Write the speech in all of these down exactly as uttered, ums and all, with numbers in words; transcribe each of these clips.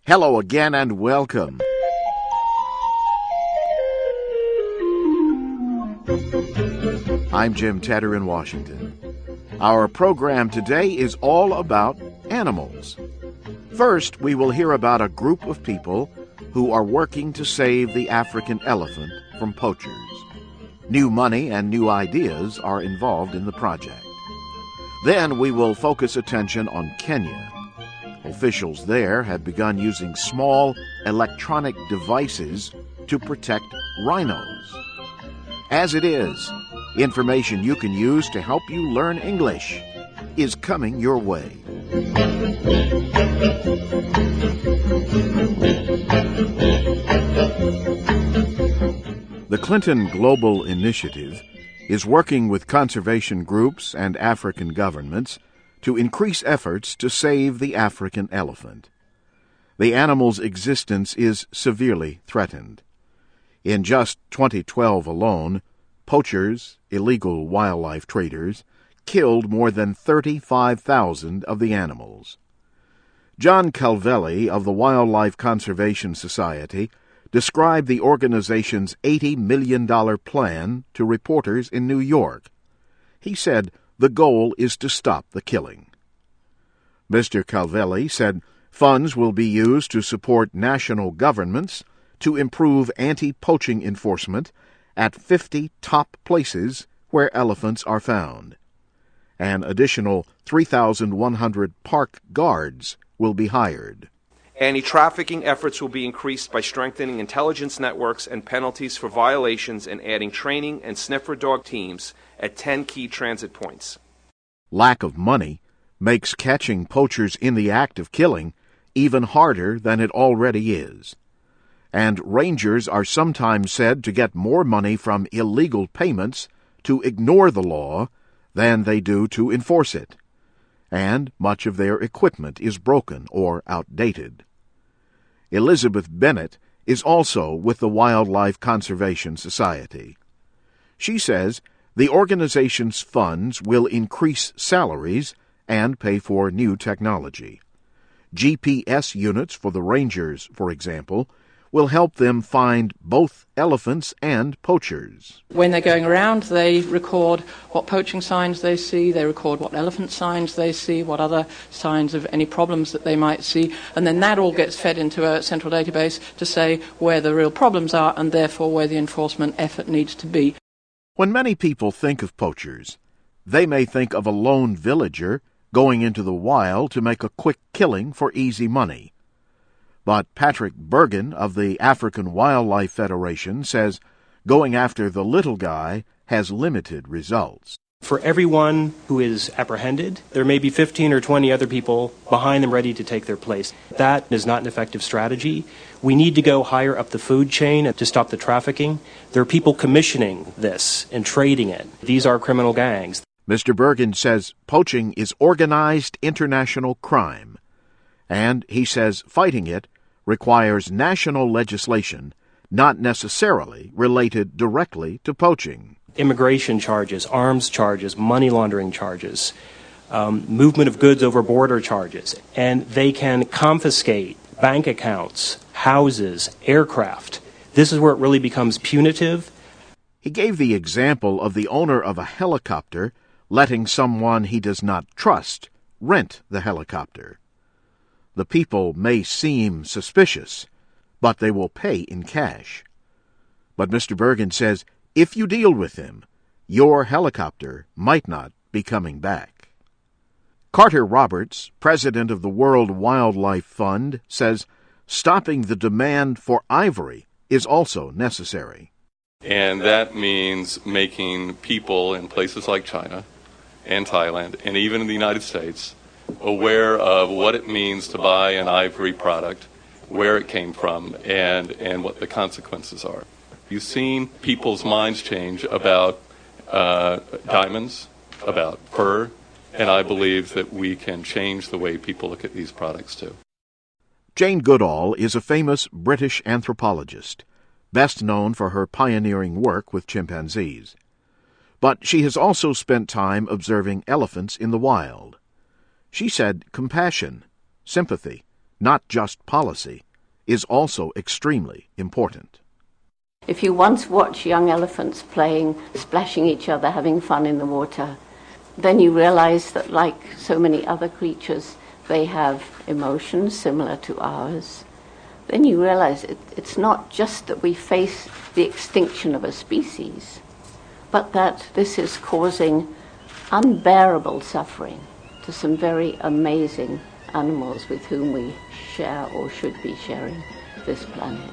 Hello again and welcome. I'm Jim Tedder in Washington. Our program today is all about animals. First, we will hear about a group of people who are working to save the African elephant from poachers. New money and new ideas are involved in the project. Then we will focus attention on Kenya. Officials there have begun using small electronic devices to protect rhinos. As it is, information you can use to help you learn English is coming your way. The Clinton Global Initiative is working with conservation groups and African governments to increase efforts to save the African elephant. The animal's existence is severely threatened. In just twenty twelve alone, poachers, illegal wildlife traders, killed more than thirty-five thousand of the animals. John Calvelli of the Wildlife Conservation Society described the organization's eighty million dollars plan to reporters in New York. He said the goal is to stop the killing. Mister Calvelli said funds will be used to support national governments to improve anti-poaching enforcement at fifty top places where elephants are found. An additional three thousand one hundred park guards will be hired. Anti-trafficking efforts will be increased by strengthening intelligence networks and penalties for violations and adding training and sniffer dog teams at ten key transit points. Lack of money makes catching poachers in the act of killing even harder than it already is. And rangers are sometimes said to get more money from illegal payments to ignore the law than they do to enforce it. And much of their equipment is broken or outdated. Elizabeth Bennett is also with the Wildlife Conservation Society. She says the organization's funds will increase salaries and pay for new technology. G P S units for the rangers, for example, will help them find both elephants and poachers. When they're going around, they record what poaching signs they see, they record what elephant signs they see, what other signs of any problems that they might see, and then that all gets fed into a central database to say where the real problems are and therefore where the enforcement effort needs to be. When many people think of poachers, they may think of a lone villager going into the wild to make a quick killing for easy money. But Patrick Bergen of the African Wildlife Federation says going after the little guy has limited results. For everyone who is apprehended, there may be fifteen or twenty other people behind them ready to take their place. That is not an effective strategy. We need to go higher up the food chain to stop the trafficking. There are people commissioning this and trading it. These are criminal gangs. Mister Bergen says poaching is organized international crime, and he says fighting it requires national legislation not necessarily related directly to poaching. Immigration charges, arms charges, money laundering charges, um, movement of goods over border charges, and they can confiscate bank accounts, houses, aircraft. This is where it really becomes punitive. He gave the example of the owner of a helicopter letting someone he does not trust rent the helicopter. The people may seem suspicious, but they will pay in cash. But Mister Bergen says if you deal with them, your helicopter might not be coming back. Carter Roberts, president of the World Wildlife Fund, says stopping the demand for ivory is also necessary. And that means making people in places like China and Thailand and even in the United States aware of what it means to buy an ivory product, where it came from, and, and what the consequences are. You've seen people's minds change about uh, diamonds, about fur, and I believe that we can change the way people look at these products too. Jane Goodall is a famous British anthropologist, best known for her pioneering work with chimpanzees. But she has also spent time observing elephants in the wild. She said compassion, sympathy, not just policy, is also extremely important. If you once watch young elephants playing, splashing each other, having fun in the water, then you realize that, like so many other creatures, they have emotions similar to ours. Then you realize it, it's not just that we face the extinction of a species, but that this is causing unbearable suffering to some very amazing animals with whom we share or should be sharing this planet.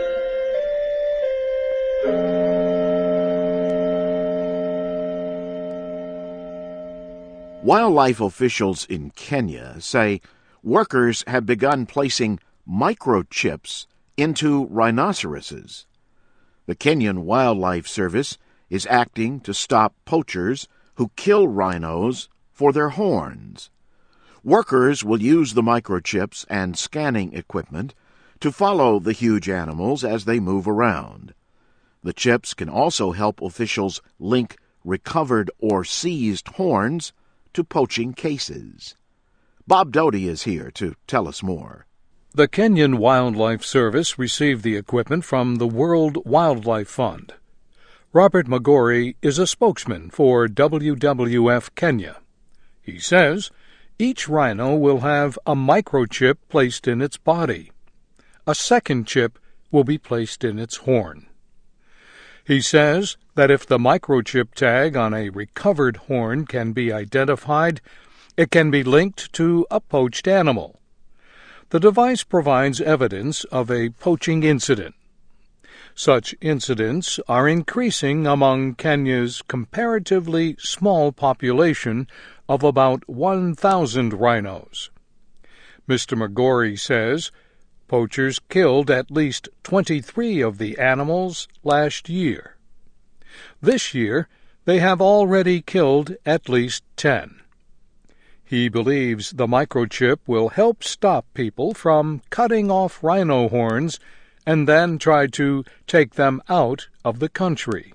Wildlife officials in Kenya say workers have begun placing microchips into rhinoceroses. The Kenyan Wildlife Service is acting to stop poachers who kill rhinos for their horns. Workers will use the microchips and scanning equipment to follow the huge animals as they move around. The chips can also help officials link recovered or seized horns to poaching cases. Bob Doty is here to tell us more. The Kenyan Wildlife Service received the equipment from the World Wildlife Fund. Robert Magori is a spokesman for W W F Kenya. He says each rhino will have a microchip placed in its body. A second chip will be placed in its horn. He says that if the microchip tag on a recovered horn can be identified, it can be linked to a poached animal. The device provides evidence of a poaching incident. Such incidents are increasing among Kenya's comparatively small population of about one thousand rhinos. Mister Magori says poachers killed at least twenty-three of the animals last year. This year, they have already killed at least ten. He believes the microchip will help stop people from cutting off rhino horns and then try to take them out of the country.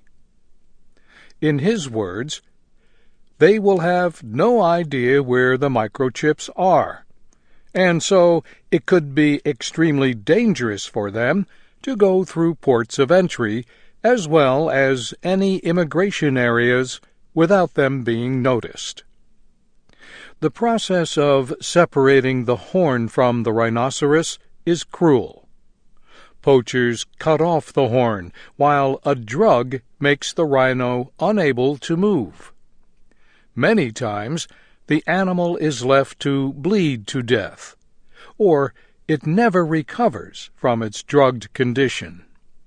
In his words, they will have no idea where the microchips are, and so it could be extremely dangerous for them to go through ports of entry as well as any immigration areas without them being noticed. The process of separating the horn from the rhinoceros is cruel. Poachers cut off the horn, while a drug makes the rhino unable to move. Many times, the animal is left to bleed to death, or it never recovers from its drugged condition.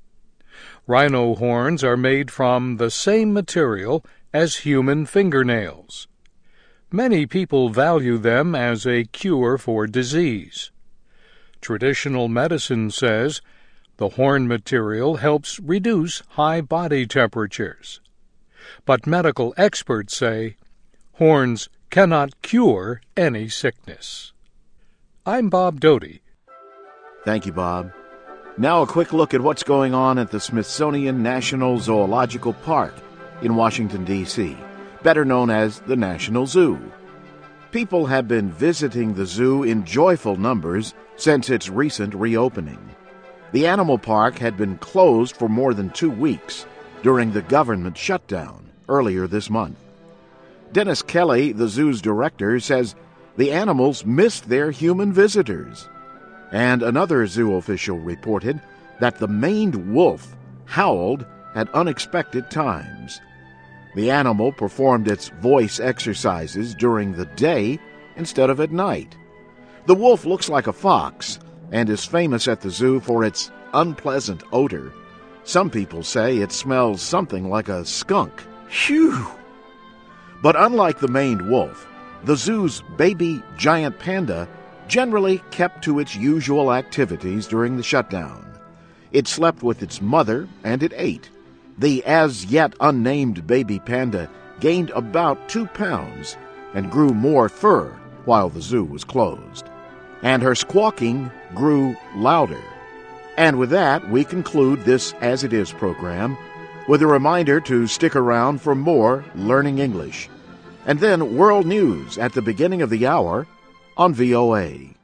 Rhino horns are made from the same material as human fingernails. Many people value them as a cure for disease. Traditional medicine says the horn material helps reduce high body temperatures. But medical experts say horns cannot cure any sickness. I'm Bob Doty. Thank you, Bob. Now a quick look at what's going on at the Smithsonian National Zoological Park in Washington, D C, better known as the National Zoo. People have been visiting the zoo in joyful numbers since its recent reopening. The animal park had been closed for more than two weeks during the government shutdown earlier this month. Dennis Kelly, the zoo's director, says the animals missed their human visitors. And another zoo official reported that the maned wolf howled at unexpected times. The animal performed its voice exercises during the day instead of at night. The wolf looks like a fox and is famous at the zoo for its unpleasant odor. Some people say it smells something like a skunk. Phew! But unlike the maned wolf, the zoo's baby giant panda generally kept to its usual activities during the shutdown. It slept with its mother and it ate. The as-yet unnamed baby panda gained about two pounds and grew more fur while the zoo was closed. And her squawking grew louder. And with that, we conclude this As It Is program with a reminder to stick around for more Learning English. And then world news at the beginning of the hour on V O A.